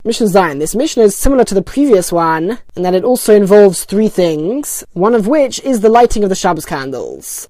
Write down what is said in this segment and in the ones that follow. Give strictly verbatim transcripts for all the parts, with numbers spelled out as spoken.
Mishnah Zion. This Mishnah is similar to the previous one in that it also involves three things, one of which is the lighting of the Shabbos candles.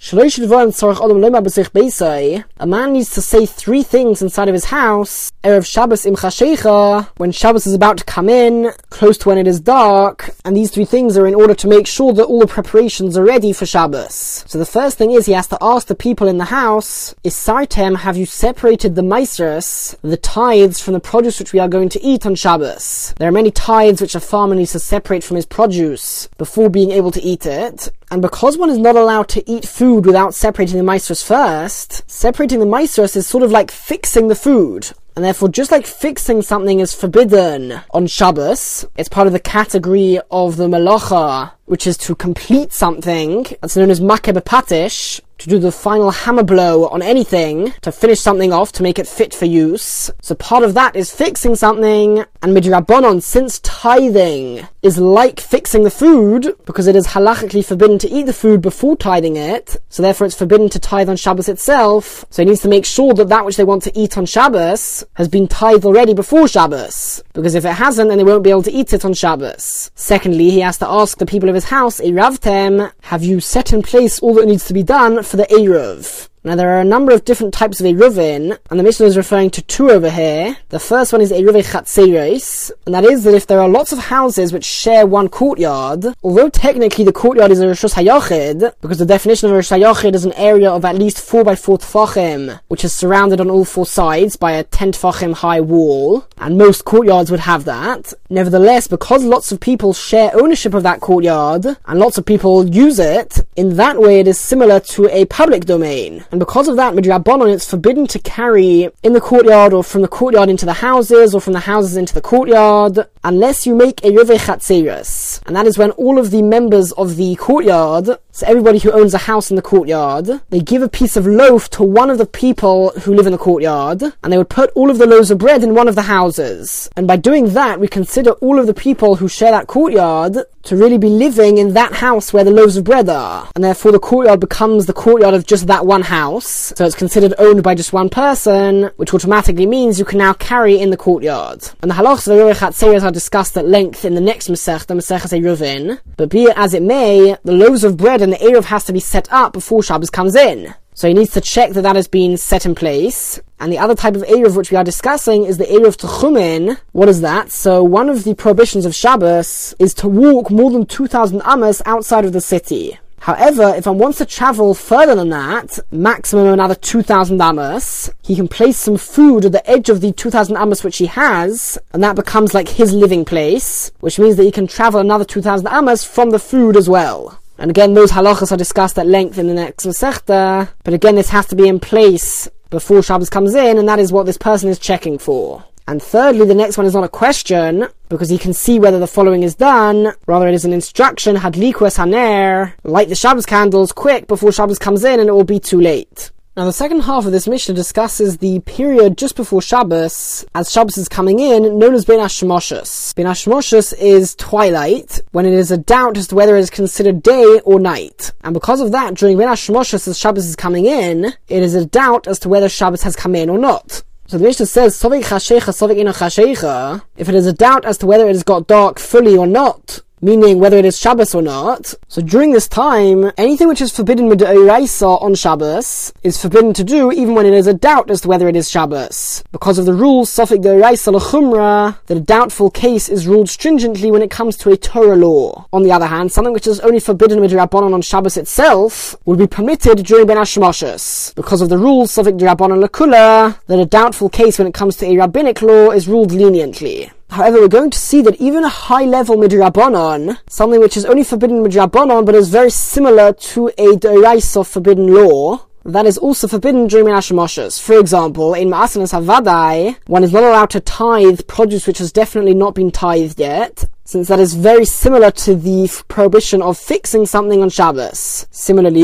A man needs to say three things inside of his house, Erev Shabbos im Chashecha, when Shabbos is about to come in, close to when it is dark, and these three things are in order to make sure that all the preparations are ready for Shabbos. So the first thing is he has to ask the people in the house, Isartem, have you separated the maisros, the tithes, from the produce which we are going to eat on Shabbos? There are many tithes which a farmer needs to separate from his produce before being able to eat it. And because one is not allowed to eat food without separating the maisros first, separating the maisros is sort of like fixing the food. And therefore, just like fixing something is forbidden on Shabbos, it's part of the category of the melacha, which is to complete something. That's known as makeh b'patish, to do the final hammer blow on anything, to finish something off, to make it fit for use. So part of that is fixing something, and midrabanon, since tithing is like fixing the food, because it is halachically forbidden to eat the food before tithing it, so therefore it's forbidden to tithe on Shabbos itself, so he needs to make sure that that which they want to eat on Shabbos has been tithed already before Shabbos, because if it hasn't, then they won't be able to eat it on Shabbos. Secondly, he has to ask the people of his house, Eiravtem, have you set in place all that needs to be done for the Eruv? Now there are a number of different types of Eruvin, and the Mishnah is referring to two over here. The first one is Eruvei Chatzeros, and that is that if there are lots of houses which share one courtyard, although technically the courtyard is a Rishus HaYachid, because the definition of a Rishus HaYachid is an area of at least four by four tefachim, which is surrounded on all four sides by a ten tefachim high wall, and most courtyards would have that. Nevertheless, because lots of people share ownership of that courtyard, and lots of people use it, in that way it is similar to a public domain. And because of that, midrabanon, it's forbidden to carry in the courtyard or from the courtyard into the houses or from the houses into the courtyard unless you make a Eruvei Chatzeros. And that is when all of the members of the courtyard, so everybody who owns a house in the courtyard, they give a piece of loaf to one of the people who live in the courtyard, and they would put all of the loaves of bread in one of the houses. And by doing that, we consider all of the people who share that courtyard to really be living in that house where the loaves of bread are. And therefore the courtyard becomes the courtyard of just that one house. So it's considered owned by just one person, which automatically means you can now carry in the courtyard. And the halachos of Eruvei Chatzeros are discussed at length in the next Masech, the Maseches Eruvin. But be it as it may, the loaves of bread and the Eruv has to be set up before Shabbos comes in. So he needs to check that that has been set in place. And the other type of Eruv which we are discussing is the Eruv Techumin. What is that? So one of the prohibitions of Shabbos is to walk more than two thousand amos outside of the city. However, if one wants to travel further than that, maximum another two thousand amos, he can place some food at the edge of the two thousand amos which he has, and that becomes like his living place, which means that he can travel another two thousand amos from the food as well. And again, those halachas are discussed at length in the next Masechta, but again, this has to be in place before Shabbos comes in, and that is what this person is checking for. And thirdly, the next one is not a question, because he can see whether the following is done. Rather, it is an instruction, hadliku es haner, light the Shabbos candles quick before Shabbos comes in, and it will be too late. Now, the second half of this Mishnah discusses the period just before Shabbos, as Shabbos is coming in, known as Ben Hashmoshes. Ben Hashmoshes is twilight, when it is a doubt as to whether it is considered day or night. And because of that, during Ben Hashmoshes, as Shabbos is coming in, it is a doubt as to whether Shabbos has come in or not. So the Mishnah says, Sovik chashecha, Sovik ino chashecha, if it is a doubt as to whether it has got dark fully or not, meaning whether it is Shabbos or not. So during this time, anything which is forbidden midoraisa on Shabbos is forbidden to do even when it is a doubt as to whether it is Shabbos. Because of the rule, Sofik deoraisa l'chumra, that a doubtful case is ruled stringently when it comes to a Torah law. On the other hand, something which is only forbidden midrabanan on Shabbos itself would be permitted during Ben Hashmoshes. Because of the rule, Sofik derabanan l'kula, that a doubtful case when it comes to a rabbinic law is ruled leniently. However, we're going to see that even a high-level midrabanan, something which is only forbidden midrabanan but is very similar to a d'oraisa forbidden law, that is also forbidden during Ben Hashmoshes. For example, in Ma'asanas Havadai, one is not allowed to tithe produce which has definitely not been tithed yet, since that is very similar to the f- prohibition of fixing something on Shabbos. Similarly,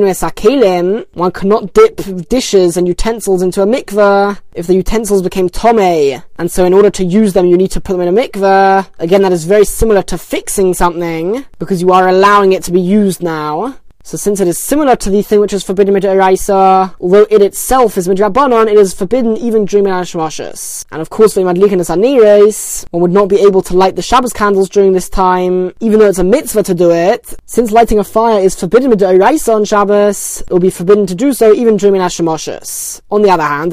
one cannot dip dishes and utensils into a mikveh if the utensils became tomei, and so in order to use them you need to put them in a mikveh. Again, that is very similar to fixing something, because you are allowing it to be used now. So since it is similar to the thing which is forbidden mid'oraisa, although it itself is midrabanan, it is forbidden even during Ben Hashemashas. And of course, one would not be able to light the Shabbos candles during this time, even though it's a mitzvah to do it. Since lighting a fire is forbidden mid'oraisa on Shabbos, it will be forbidden to do so even during Ben Hashemashas. On the other hand,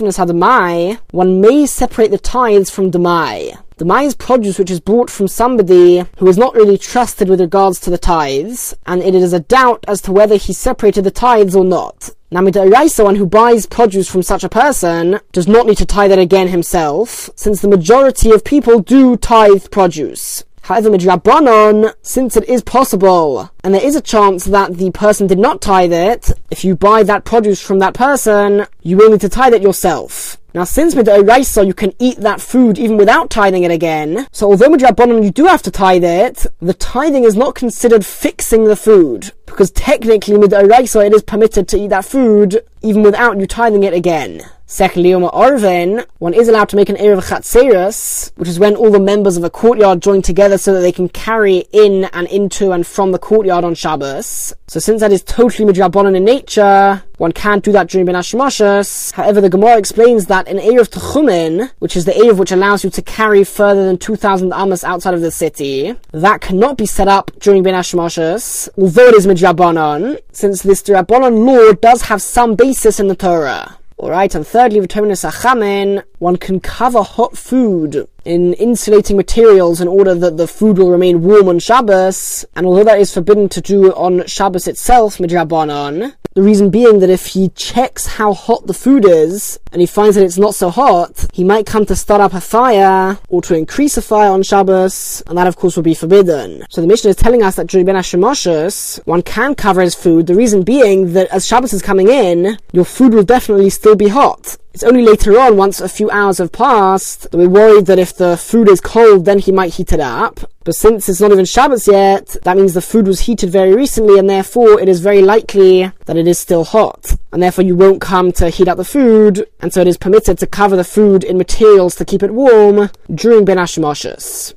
one may separate the tithes from demai. Demai is produce which is bought from somebody who is not really trusted with regards to the tithes, and it is a doubt as to whether he separated the tithes or not. Now, mid'oraisa, one who buys produce from such a person does not need to tithe it again himself, since the majority of people do tithe produce. However, midrabanan, since it is possible, and there is a chance that the person did not tithe it, if you buy that produce from that person, you will need to tithe it yourself. Now, since mid'oraisa you can eat that food even without tithing it again, so although midrabanan you do have to tithe it, the tithing is not considered fixing the food, because technically mid'oraisa it is permitted to eat that food even without you tithing it again. Secondly, Oma Arvin, one is allowed to make an Erev Chatzeres, which is when all the members of a courtyard join together so that they can carry in and into and from the courtyard on Shabbos. So since that is totally midrabanan in nature, one can't do that during Ben Hashemashas. However, the Gemara explains that an Erev Techumen, which is the Erev which allows you to carry further than two thousand amos outside of the city, that cannot be set up during Ben Hashemashas, although it is midrabanan, since this midrabanan law does have some basis in the Torah. Alright, and thirdly, one can cover hot food in insulating materials in order that the food will remain warm on Shabbos, and although that is forbidden to do on Shabbos itself, midrabanan, the reason being that if he checks how hot the food is, and he finds that it's not so hot, he might come to start up a fire, or to increase a fire on Shabbos, and that of course would be forbidden. So the Mishnah is telling us that during Ben Hashemashas, one can cover his food, the reason being that as Shabbos is coming in, your food will definitely still be hot. It's only later on, once a few hours have passed, that we're worried that if the food is cold, then he might heat it up. But since it's not even Shabbos yet, that means the food was heated very recently, and therefore it is very likely that it is still hot. And therefore you won't come to heat up the food, and so it is permitted to cover the food in materials to keep it warm during Ben Hashemashas.